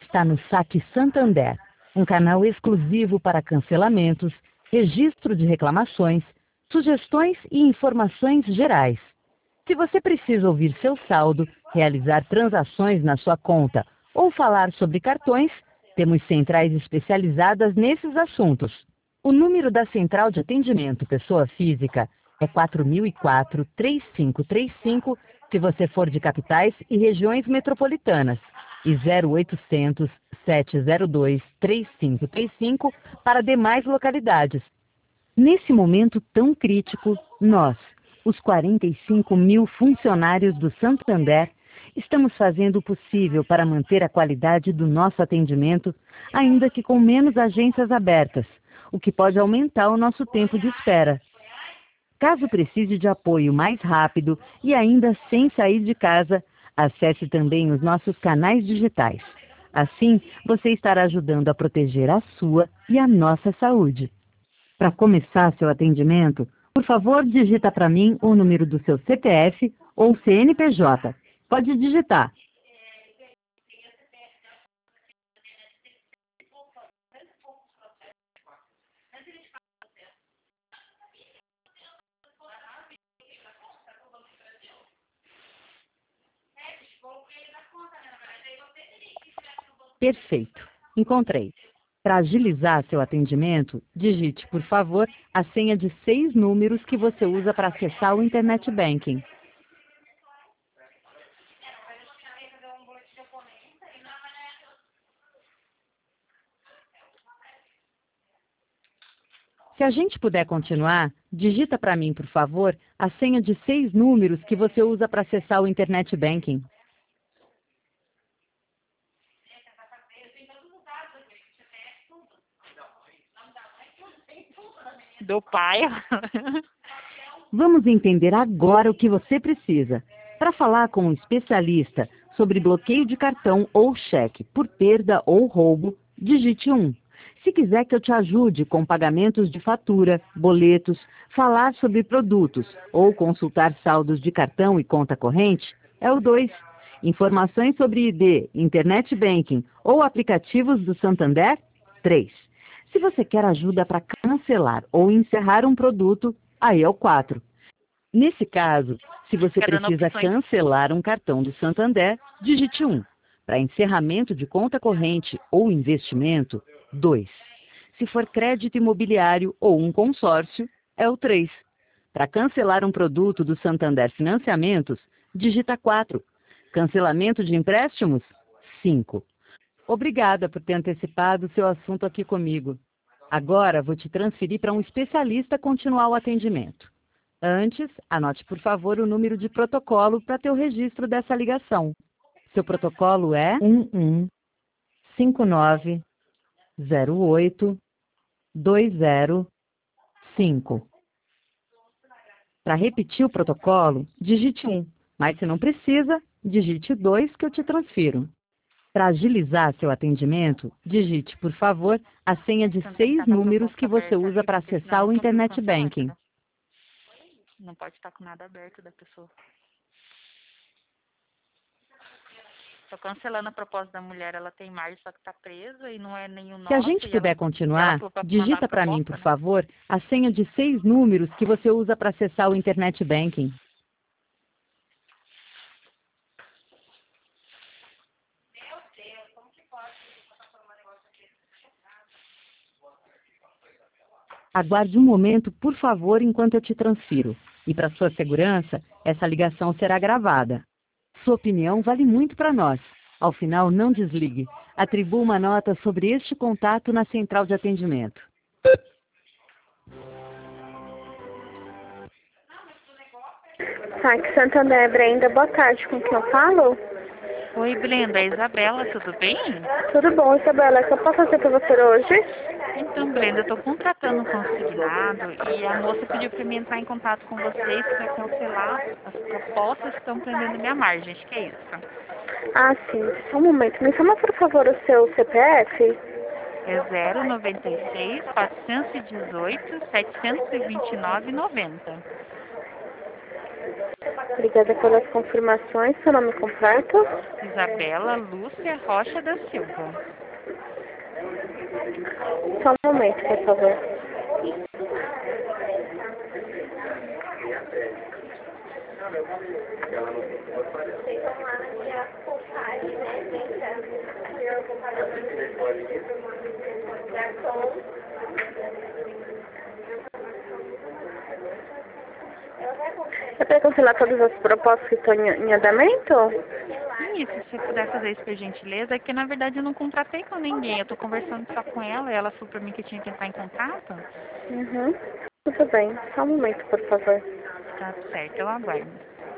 está no Saque Santander, um canal exclusivo para cancelamentos, registro de reclamações, sugestões e informações gerais. Se você precisa ouvir seu saldo, realizar transações na sua conta ou falar sobre cartões, temos centrais especializadas nesses assuntos. O número da Central de Atendimento Pessoa Física é 4004-3535, se você for de capitais e regiões metropolitanas, e 0800-702-3535 para demais localidades. Nesse momento tão crítico, nós, os 45 mil funcionários do Santander, estamos fazendo o possível para manter a qualidade do nosso atendimento, ainda que com menos agências abertas, o que pode aumentar o nosso tempo de espera. Caso precise de apoio mais rápido e ainda sem sair de casa, acesse também os nossos canais digitais. Assim, você estará ajudando a proteger a sua e a nossa saúde. Para começar seu atendimento, por favor, digita para mim o número do seu CPF ou CNPJ. Pode digitar. Perfeito. Encontrei. Para agilizar seu atendimento, digite, por favor, a senha de 6 números que você usa para acessar o Internet Banking. Se a gente puder continuar, digita para mim, por favor, a senha de 6 números que você usa para acessar o Internet Banking. Do pai. Vamos entender agora o que você precisa. Para falar com um especialista sobre bloqueio de cartão ou cheque por perda ou roubo, digite 1. Se quiser que eu te ajude com pagamentos de fatura, boletos, falar sobre produtos ou consultar saldos de cartão e conta corrente, é o 2. Informações sobre ID, Internet Banking ou aplicativos do Santander, 3. Se você quer ajuda para cancelar ou encerrar um produto, aí é o 4. Nesse caso, se você precisa cancelar um cartão do Santander, digite 1. Para encerramento de conta corrente ou investimento, 2. Se for crédito imobiliário ou um consórcio, é o 3. Para cancelar um produto do Santander Financiamentos, digita 4. Cancelamento de empréstimos, 5. Obrigada por ter antecipado seu assunto aqui comigo. Agora vou te transferir para um especialista continuar o atendimento. Antes, anote por favor o número de protocolo para ter o registro dessa ligação. Seu protocolo é 1159082005. Para repetir o protocolo, digite 1, mas se não precisa, digite 2 que eu te transfiro. Para agilizar seu atendimento, digite, por favor, a senha de 6 números que você usa para acessar o Internet Banking. Não pode estar com nada aberto da pessoa. Estou cancelando a proposta da mulher, ela tem margem, só que está presa e não é nenhum nosso. Se a gente puder continuar, digita para mim, por favor, a senha de 6 números que você usa para acessar o Internet Banking. Aguarde um momento, por favor, enquanto eu te transfiro. E para sua segurança, essa ligação será gravada. Sua opinião vale muito para nós. Ao final, não desligue. Atribua uma nota sobre este contato na central de atendimento. Saque Santander, Brenda, boa tarde, com quem eu falo? Oi, Brenda, Isabela, tudo bem? Tudo bom, Isabela, o que eu posso fazer para você hoje? Então, Brenda, eu estou contratando um consignado e a moça pediu para mim entrar em contato com vocês para cancelar as propostas que estão prendendo minha margem, acho que é isso. Ah, sim, só um momento, me chama por favor o seu CPF? É 096 418 729 90. Obrigada pelas confirmações. Seu nome completo? Isabela Lúcia Rocha da Silva. Só um momento, por favor. Você quer cancelar todas as propostas que estão em andamento? Isso, se você puder fazer isso por gentileza, é que na verdade eu não contratei com ninguém, eu tô conversando só com ela, e ela falou pra mim que eu tinha que entrar em contato. Uhum. Tudo bem. Só um momento, por favor. Tá certo, eu aguardo.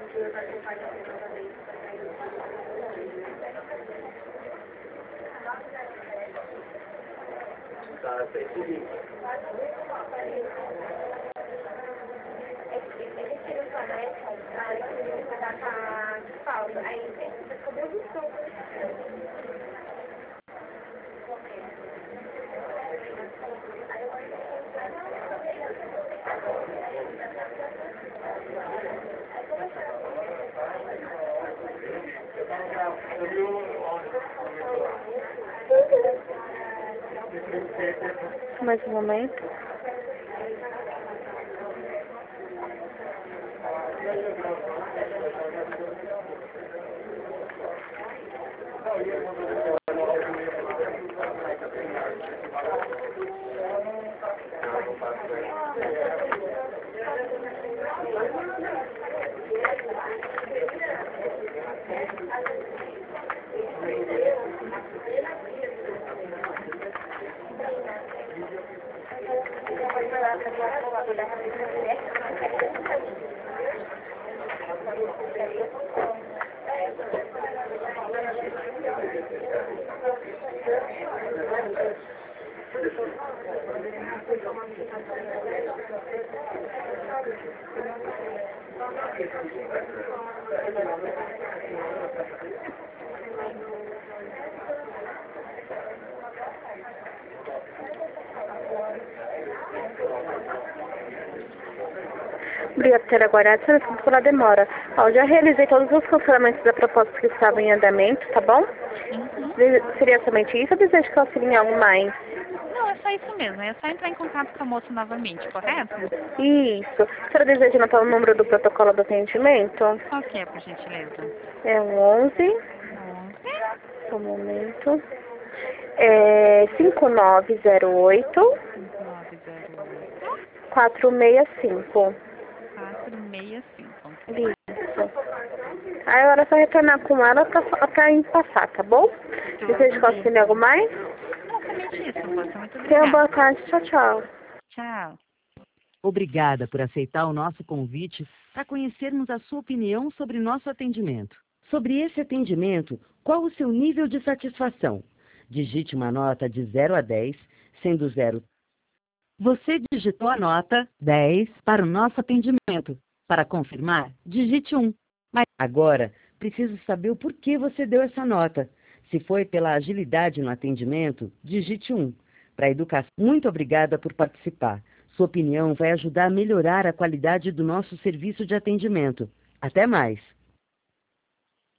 Mais um momento. Obrigada por ter aguardado. Só desculpa pela demora. Ó, já realizei todos os cancelamentos da proposta que estavam em andamento, tá bom? Uhum. Seria somente isso ou deseja que eu auxilie em algo mais? Não, é só isso mesmo, é só entrar em contato com a moça novamente, correto? Isso. A senhora deseja anotar o número do protocolo do atendimento? Qual que é, por gentileza? É um 11. 11 Só um momento. É 5908 908 465. 465. Isso. Aí agora é só retornar com ela pra passar, tá bom? Deseja que eu auxilie algo mais? Não, somente isso, moça. Muito Tenha uma boa obrigada. tarde. Tchau, tchau. Tchau. Obrigada por aceitar o nosso convite para conhecermos a sua opinião sobre nosso atendimento. Sobre esse atendimento, qual o seu nível de satisfação? Digite uma nota de 0 a 10, sendo 0. Você digitou a nota 10 para o nosso atendimento. Para confirmar, digite 1. Mas agora, preciso saber o porquê você deu essa nota. Se foi pela agilidade no atendimento, digite 1. Para a educação, muito obrigada por participar. Sua opinião vai ajudar a melhorar a qualidade do nosso serviço de atendimento. Até mais!